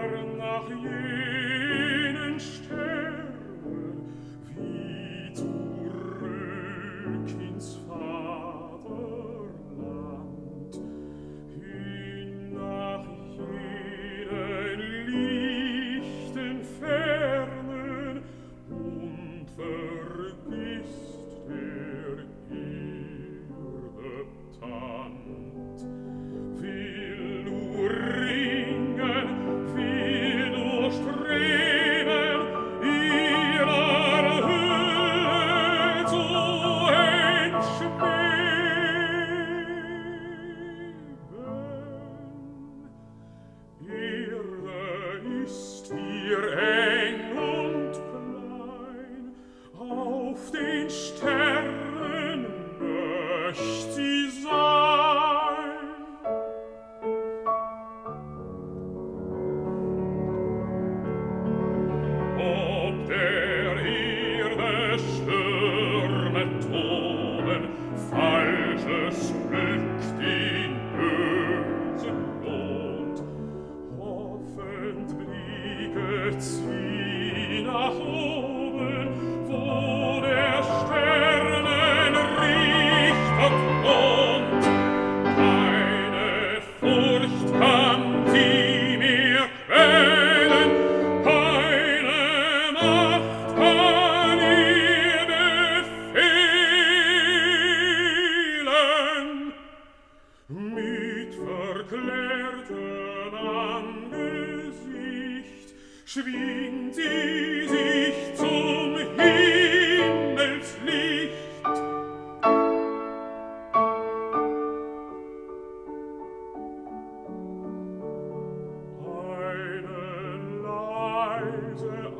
nach jenen Sternen wie zurück ins Vaterland, hin nach jenen lichten Fernen, und vergisst der Erde Tand. Will nur ringen, will nur streben, ihrer Hülle zu entschweben. Erde ist ihr eng und klein, auf den Sternen möcht sie sein. Ob der Erde Stürme toben, Falsches glückt den bösen Mond, hoffend blicket sie nach oben, wo der Sternen Richter thront. Keine Furcht kann sie mehr quälen, keine Macht kann ihr befehlen. Mit verklärtem Angesicht schwingt sie sich zum Himmelslicht. Eine leise